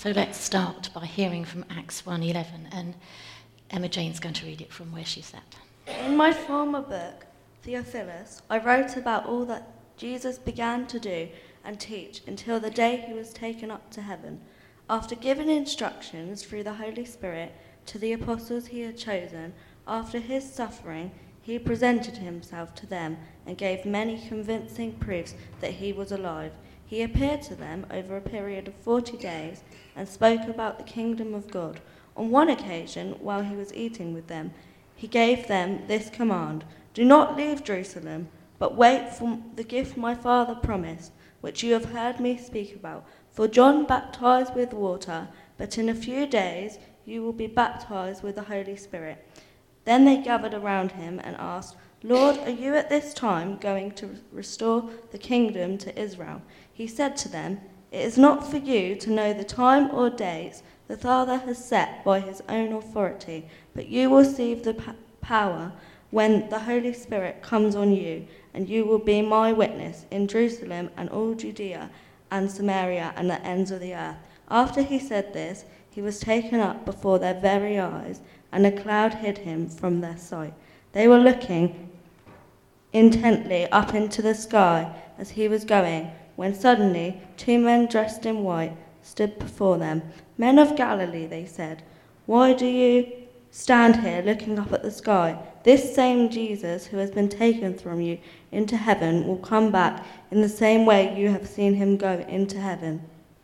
So let's start by hearing from Acts 1:11, and Emma Jane's going to read it from where she sat. In my former book, Theophilus, I wrote about all that Jesus began to do and teach until the day he was taken up to heaven, after giving instructions through the Holy Spirit to the apostles he had chosen. After his suffering, he presented himself to them and gave many convincing proofs that he was alive. He appeared to them over a period of 40 days and spoke about the kingdom of God. On one occasion, while he was eating with them, he gave them this command: "Do not leave Jerusalem, but wait for the gift my Father promised, which you have heard me speak about. For John baptized with water, but in a few days you will be baptized with the Holy Spirit." Then they gathered around him and asked, "Lord, are you at this time going to restore the kingdom to Israel?" He said to them, "It is not for you to know the time or dates the Father has set by his own authority, but you will receive the power when the Holy Spirit comes on you, and you will be my witness in Jerusalem and all Judea and Samaria and the ends of the earth." After he said this, he was taken up before their very eyes, and a cloud hid him from their sight. They were looking intently up into the sky as he was going, when suddenly 2 men dressed in white stood before them. "Men of Galilee," they said, "why do you stand here looking up at the sky? This same Jesus who has been taken from you into heaven will come back in the same way you have seen him go into heaven."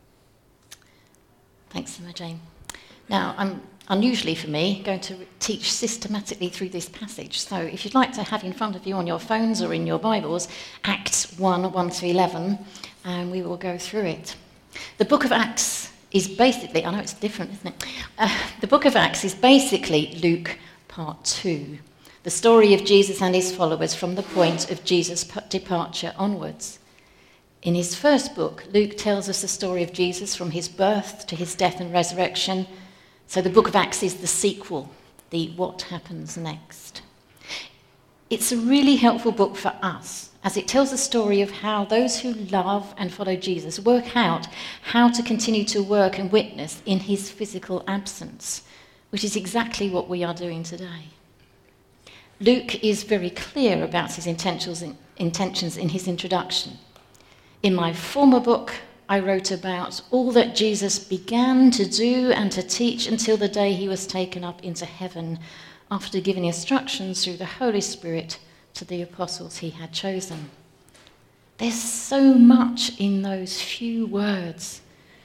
Thanks, Emma Jane. Now, I'm unusually for me going to teach systematically through this passage. So if you'd like to have in front of you on your phones or in your Bibles, Acts 1:1-11, and we will go through it. The book of Acts is basically, I know it's different, isn't it? The book of Acts is basically Luke part 2, the story of Jesus and his followers from the point of Jesus' departure onwards. In his first book, Luke tells us the story of Jesus from his birth to his death and resurrection. So the book of Acts is the sequel, the what happens next. It's a really helpful book for us, as it tells the story of how those who love and follow Jesus work out how to continue to work and witness in his physical absence, which is exactly what we are doing today. Luke is very clear about his intentions in his introduction. In my former book, I wrote about all that Jesus began to do and to teach until the day he was taken up into heaven, after giving instructions through the Holy Spirit to the apostles he had chosen. There's so much in those few words.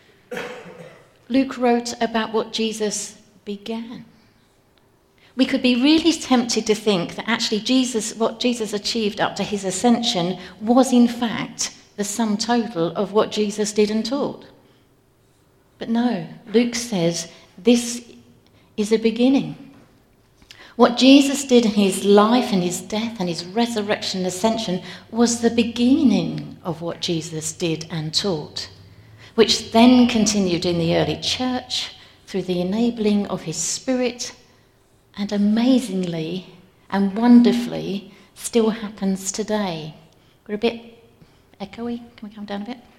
Luke wrote about what Jesus began. We could be really tempted to think that actually what Jesus achieved up to his ascension was in fact the sum total of what Jesus did and taught. But no, Luke says this is a beginning. What Jesus did in his life and his death and his resurrection and ascension was the beginning of what Jesus did and taught, which then continued in the early church through the enabling of his Spirit, and amazingly and wonderfully still happens today. We're a bit echoey. Can we come down a bit?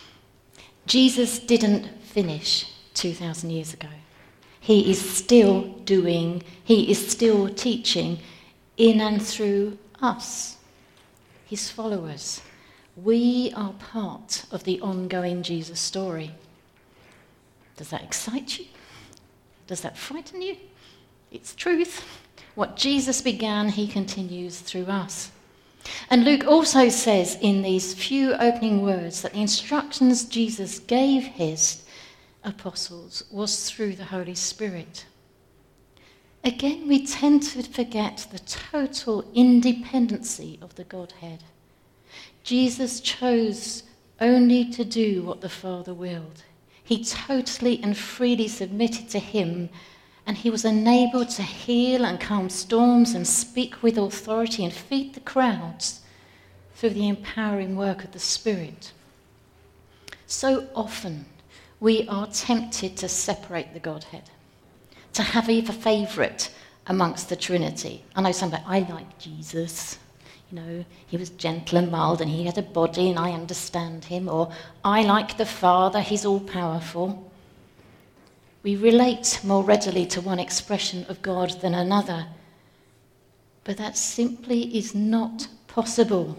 Jesus didn't finish 2,000 years ago. He is still doing, he is still teaching in and through us, his followers. We are part of the ongoing Jesus story. Does that excite you? Does that frighten you? It's truth. What Jesus began, he continues through us. And Luke also says in these few opening words that the instructions Jesus gave his apostles was through the Holy Spirit. Again, we tend to forget the total independency of the Godhead. Jesus chose only to do what the Father willed. He totally and freely submitted to him, and he was enabled to heal and calm storms and speak with authority and feed the crowds through the empowering work of the Spirit. So often we are tempted to separate the Godhead, to have a favourite amongst the Trinity. I know somebody, I like Jesus. You know, he was gentle and mild and he had a body and I understand him. Or I like the Father, he's all-powerful. We relate more readily to one expression of God than another. But that simply is not possible.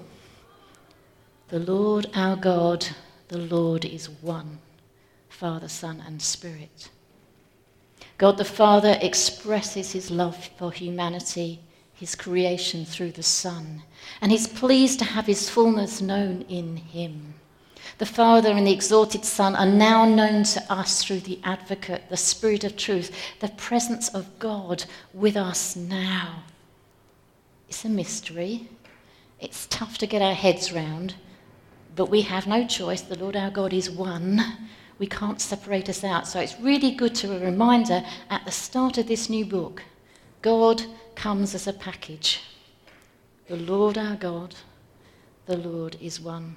The Lord our God, the Lord is one, Father, Son, and Spirit. God the Father expresses his love for humanity, his creation through the Son, and he's pleased to have his fullness known in him. The Father and the exalted Son are now known to us through the Advocate, the Spirit of truth, the presence of God with us now. It's a mystery. It's tough to get our heads round, but we have no choice. The Lord our God is one. We can't separate us out. So it's really good to a reminder at the start of this new book, God comes as a package. The Lord our God, the Lord is one.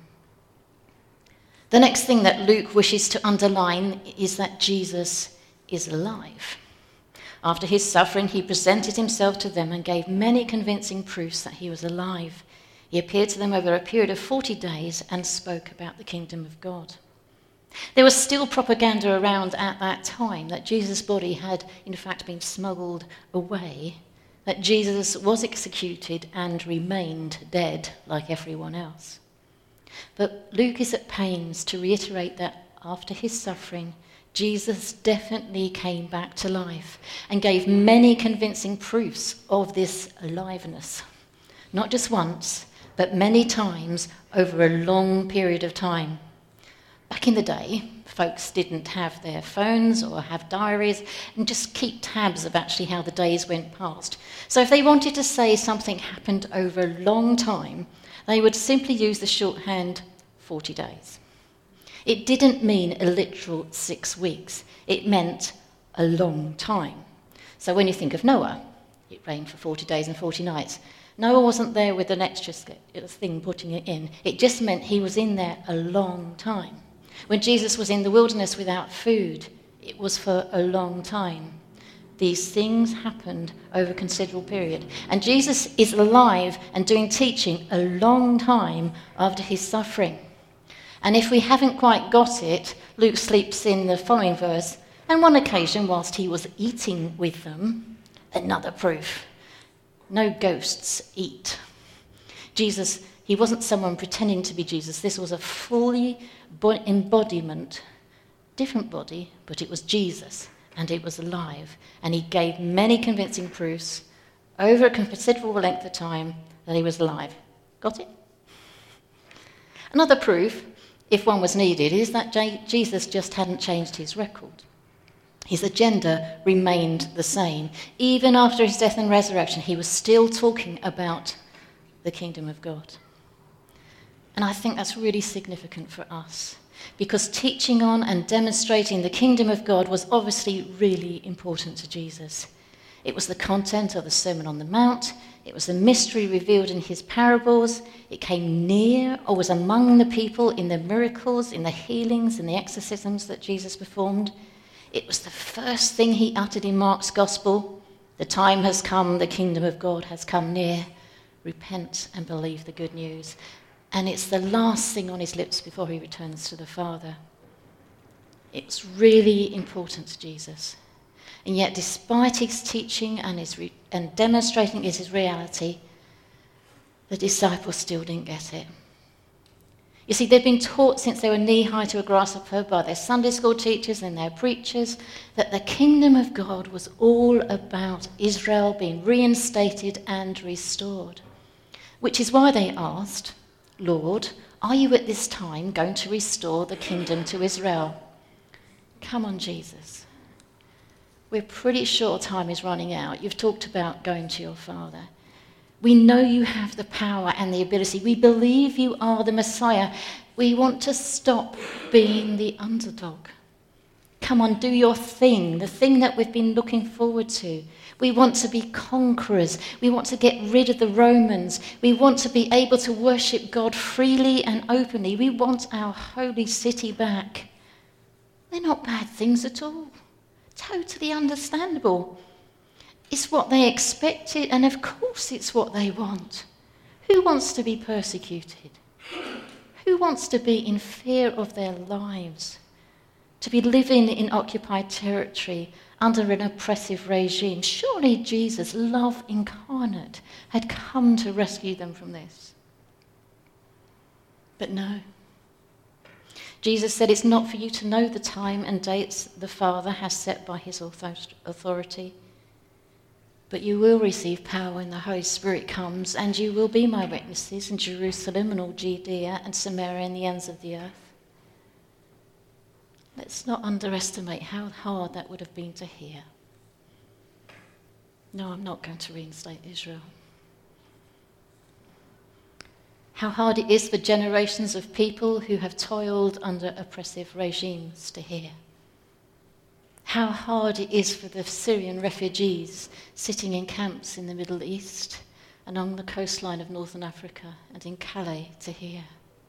The next thing that Luke wishes to underline is that Jesus is alive. After his suffering, he presented himself to them and gave many convincing proofs that he was alive. He appeared to them over a period of 40 days and spoke about the kingdom of God. There was still propaganda around at that time that Jesus' body had in fact been smuggled away, that Jesus was executed and remained dead like everyone else. But Luke is at pains to reiterate that after his suffering, Jesus definitely came back to life and gave many convincing proofs of this aliveness. Not just once, but many times over a long period of time. Back in the day, folks didn't have their phones or have diaries and just keep tabs of actually how the days went past. So if they wanted to say something happened over a long time, they would simply use the shorthand 40 days. It didn't mean a literal 6 weeks. It meant a long time. So when you think of Noah, it rained for 40 days and 40 nights. Noah wasn't there with an extra thing putting it in. It just meant he was in there a long time. When Jesus was in the wilderness without food, it was for a long time. These things happened over a considerable period. And Jesus is alive and doing teaching a long time after his suffering. And if we haven't quite got it, Luke slips in the following verse, and one occasion whilst he was eating with them, another proof. No ghosts eat. Jesus, he wasn't someone pretending to be Jesus. This was a fully embodiment, different body, but it was Jesus, and it was alive. And he gave many convincing proofs over a considerable length of time that he was alive. Got it? Another proof, if one was needed, is that Jesus just hadn't changed his record. His agenda remained the same. Even after his death and resurrection, he was still talking about the kingdom of God. And I think that's really significant for us, because teaching on and demonstrating the kingdom of God was obviously really important to Jesus. It was the content of the Sermon on the Mount. It was the mystery revealed in his parables. It came near or was among the people in the miracles, in the healings, in the exorcisms that Jesus performed. It was the first thing he uttered in Mark's gospel. The time has come, the kingdom of God has come near. Repent and believe the good news. And it's the last thing on his lips before he returns to the Father. It's really important to Jesus. And yet, despite his teaching and demonstrating his reality, the disciples still didn't get it. You see, they've been taught since they were knee-high to a grasshopper by their Sunday school teachers and their preachers that the kingdom of God was all about Israel being reinstated and restored. Which is why they asked, Lord, are you at this time going to restore the kingdom to Israel? Come on, Jesus. We're pretty sure time is running out. You've talked about going to your Father. We know you have the power and the ability. We believe you are the Messiah. We want to stop being the underdog. Come on, do your thing, the thing that we've been looking forward to. We want to be conquerors. We want to get rid of the Romans. We want to be able to worship God freely and openly. We want our holy city back. They're not bad things at all. Totally understandable. It's what they expected, and of course it's what they want. Who wants to be persecuted? Who wants to be in fear of their lives? to be living in occupied territory under an oppressive regime. Surely Jesus, love incarnate, had come to rescue them from this. But no. Jesus said, it's not for you to know the time and dates the Father has set by his authority, but you will receive power when the Holy Spirit comes, and you will be my witnesses in Jerusalem and all Judea and Samaria and the ends of the earth. Let's not underestimate how hard that would have been to hear. No, I'm not going to reinstate Israel. How hard it is for generations of people who have toiled under oppressive regimes to hear. How hard it is for the Syrian refugees sitting in camps in the Middle East and on the coastline of northern Africa and in Calais to hear.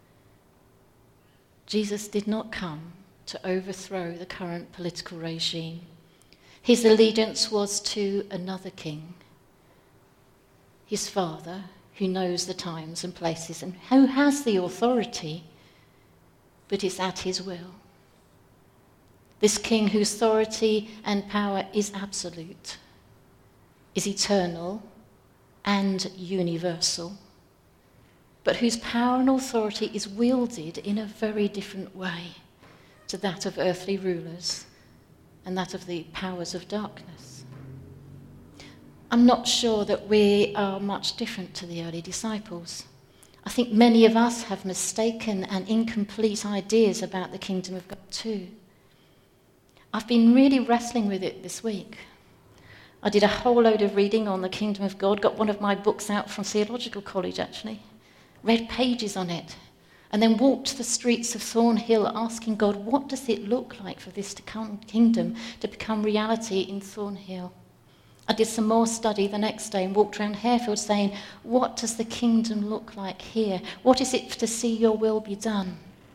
Jesus did not come to overthrow the current political regime. His allegiance was to another king, his Father, who knows the times and places and who has the authority, but it's at his will. This king whose authority and power is absolute, is eternal and universal, but whose power and authority is wielded in a very different way to that of earthly rulers and that of the powers of darkness. I'm not sure that we are much different to the early disciples. I think many of us have mistaken and incomplete ideas about the kingdom of God too. I've been really wrestling with it this week. I did a whole load of reading on the kingdom of God, got one of my books out from theological college actually, read pages on it, and then walked the streets of Thornhill asking God, what does it look like for this kingdom to become reality in Thornhill? I did some more study the next day and walked around Harefield saying, what does the kingdom look like here? What is it to see your will be done?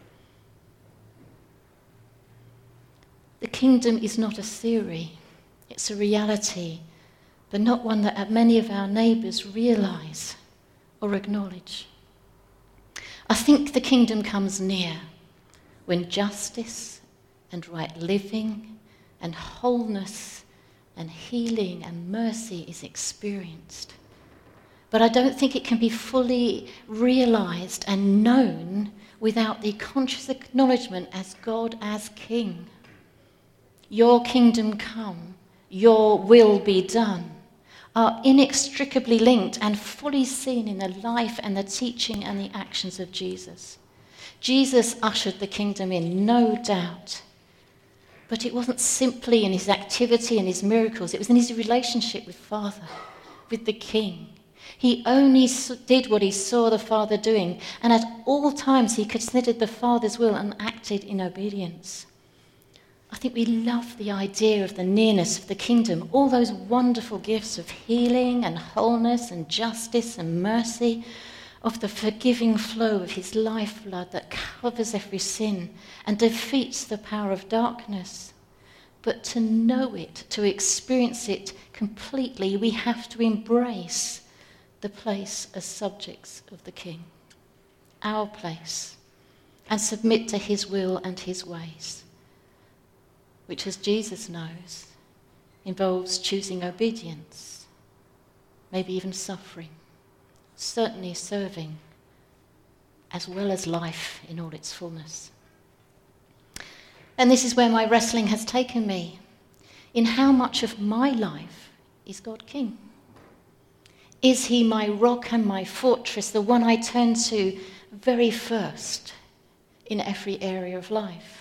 The kingdom is not a theory, it's a reality, but not one that many of our neighbours realise or acknowledge. I think the kingdom comes near when justice and right living and wholeness and healing and mercy is experienced. But I don't think it can be fully realised and known without the conscious acknowledgement as God as King. Your kingdom come, your will be done, are inextricably linked and fully seen in the life and the teaching and the actions of Jesus. Jesus ushered the kingdom in, no doubt. But it wasn't simply in his activity and his miracles, it was in his relationship with Father, with the King. He only did what he saw the Father doing, and at all times he considered the Father's will and acted in obedience. I think we love the idea of the nearness of the kingdom, all those wonderful gifts of healing and wholeness and justice and mercy, of the forgiving flow of his lifeblood that covers every sin and defeats the power of darkness. But to know it, to experience it completely, we have to embrace the place as subjects of the King, our place, and submit to his will and his ways, which, as Jesus knows, involves choosing obedience, maybe even suffering, certainly serving, as well as life in all its fullness. And this is where my wrestling has taken me, in how much of my life is God King? Is he my rock and my fortress, the one I turn to very first in every area of life?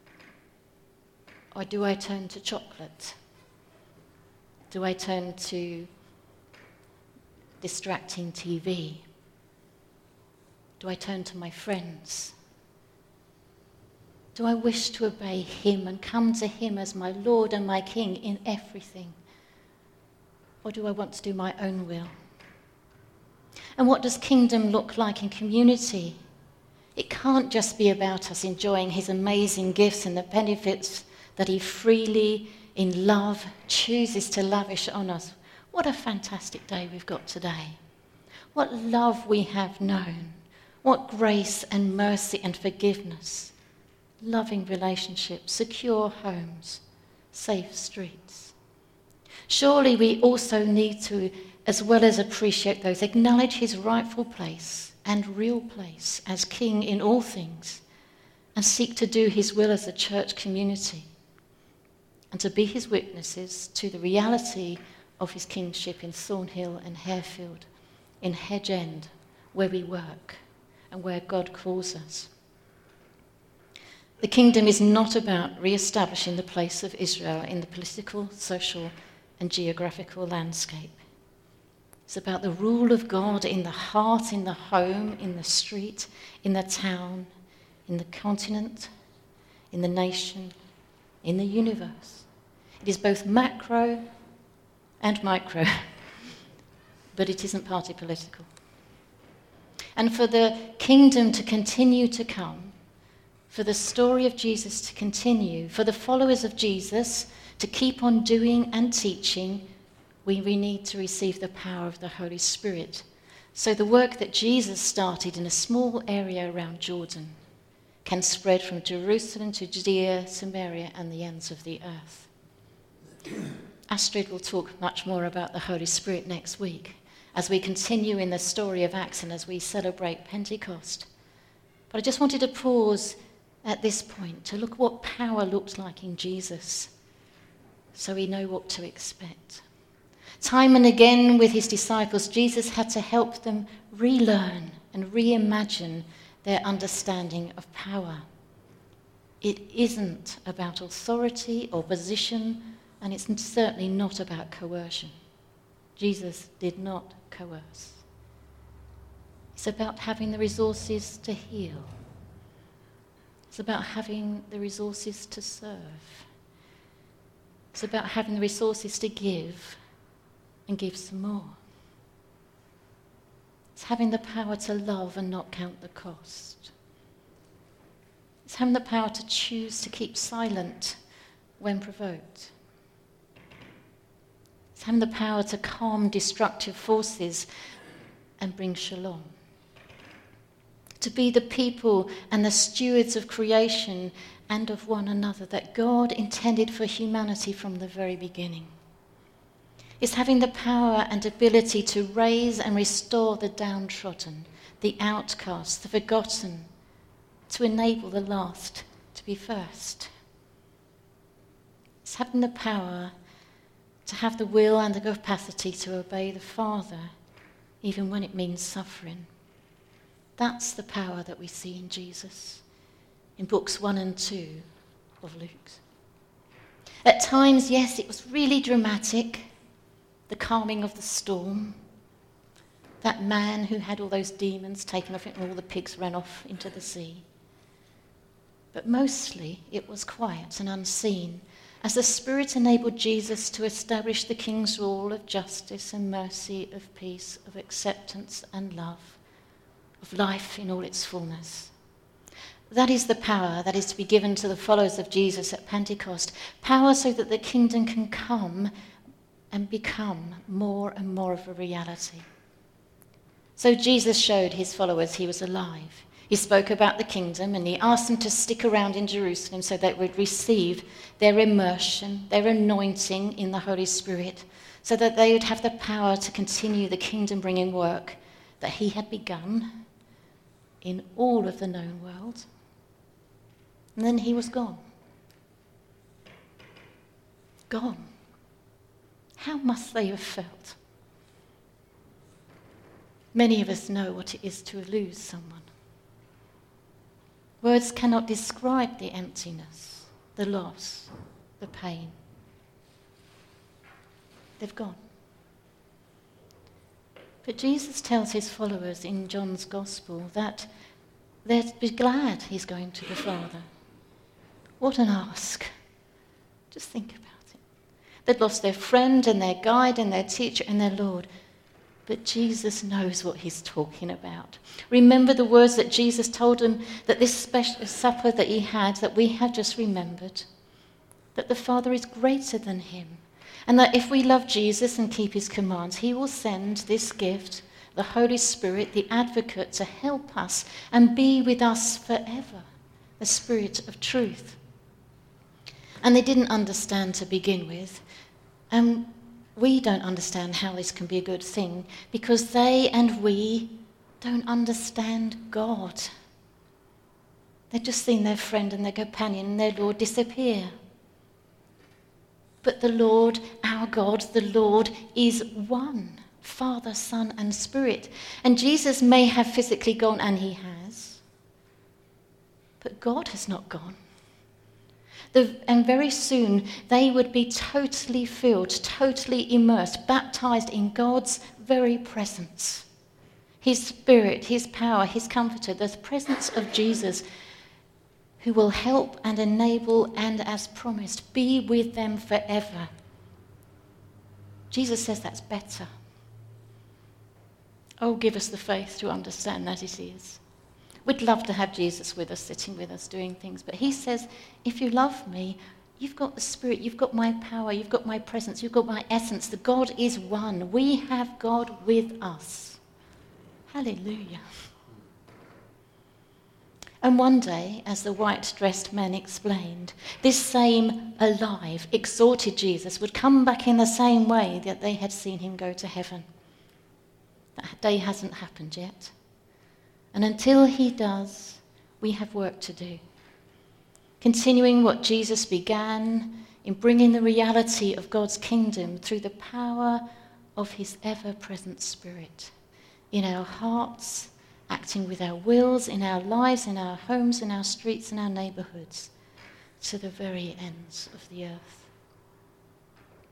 Or do I turn to chocolate? Do I turn to distracting TV? Do I turn to my friends? Do I wish to obey him and come to him as my Lord and my King in everything? Or do I want to do my own will? And what does kingdom look like in community? It can't just be about us enjoying his amazing gifts and the benefits that he freely, in love, chooses to lavish on us. What a fantastic day we've got today. What love we have known. What grace and mercy and forgiveness. loving relationships, secure homes, safe streets. Surely we also need to, as well as appreciate those, acknowledge his rightful place and real place as king in all things, and seek to do his will as a church community, and to be his witnesses to the reality of his kingship in Thornhill and Harefield, in Hedge End, where we work and where God calls us. The kingdom is not about re-establishing the place of Israel in the political, social, and geographical landscape. It's about the rule of God in the heart, in the home, in the street, in the town, in the continent, in the nation, in the universe. It is both macro and micro, but it isn't party political. And for the kingdom to continue to come, for the story of Jesus to continue, for the followers of Jesus to keep on doing and teaching, we need to receive the power of the Holy Spirit. So the work that Jesus started in a small area around Jordan can spread from Jerusalem to Judea, Samaria, and the ends of the earth. Astrid will talk much more about the Holy Spirit next week as we continue in the story of Acts and as we celebrate Pentecost. But I just wanted to pause at this point to look what power looked like in Jesus, so we know what to expect. Time and again with his disciples, Jesus had to help them relearn and reimagine their understanding of power. It isn't about authority or position, and it's certainly not about coercion. Jesus did not coerce. It's about having the resources to heal. It's about having the resources to serve. It's about having the resources to give and give some more. It's having the power to love and not count the cost. It's having the power to choose to keep silent when provoked. It's having the power to calm destructive forces and bring shalom. To be the people and the stewards of creation and of one another that God intended for humanity from the very beginning. It's having the power and ability to raise and restore the downtrodden, the outcast, the forgotten, to enable the last to be first. It's having the power to have the will and the capacity to obey the Father, even when it means suffering. That's the power that we see in Jesus, in books 1 and 2 of Luke's. At times, yes, it was really dramatic, the calming of the storm, that man who had all those demons taken off him and all the pigs ran off into the sea. But mostly it was quiet and unseen, as the Spirit enabled Jesus to establish the King's rule of justice and mercy, of peace, of acceptance and love, of life in all its fullness. That is the power that is to be given to the followers of Jesus at Pentecost, power so that the kingdom can come and become more and more of a reality. So Jesus showed his followers he was alive. He spoke about the kingdom and he asked them to stick around in Jerusalem so they would receive their immersion, their anointing in the Holy Spirit, so that they would have the power to continue the kingdom-bringing work that he had begun in all of the known world. And then he was gone. Gone. How must they have felt? Many of us know what it is to lose someone. Words cannot describe the emptiness, the loss, the pain. They've gone. But Jesus tells his followers in John's Gospel that they're to be glad he's going to the Father. What an ask. Just think about it. They'd lost their friend and their guide and their teacher and their Lord. But Jesus knows what he's talking about. Remember the words that Jesus told them, that this special supper that he had, that we have just remembered, that the Father is greater than him, and that if we love Jesus and keep his commands, he will send this gift, the Holy Spirit, the advocate, to help us and be with us forever. a spirit of truth. And they didn't understand to begin with. And we don't understand how this can be a good thing because they and we don't understand God. They've just seen their friend and their companion and their Lord disappear. But the Lord, our God, the Lord is one. Father, Son, and Spirit. And Jesus may have physically gone, and he has. But God has not gone. And very soon they would be totally filled, totally immersed, baptized in God's very presence. His Spirit, his power, his comforter, the presence of Jesus, who will help and enable and, as promised, be with them forever. Jesus says that's better. Oh, give us the faith to understand that it is. We'd love to have Jesus with us, sitting with us, doing things. But he says, if you love me, you've got the Spirit, you've got my power, you've got my presence, you've got my essence. The God is one. We have God with us. Hallelujah. And one day, as the white-dressed men explained, this same alive, exalted Jesus would come back in the same way that they had seen him go to heaven. That day hasn't happened yet. And until he does, we have work to do. Continuing what Jesus began in bringing the reality of God's kingdom through the power of his ever-present Spirit in our hearts, acting with our wills, in our lives, in our homes, in our streets, in our neighbourhoods, to the very ends of the earth.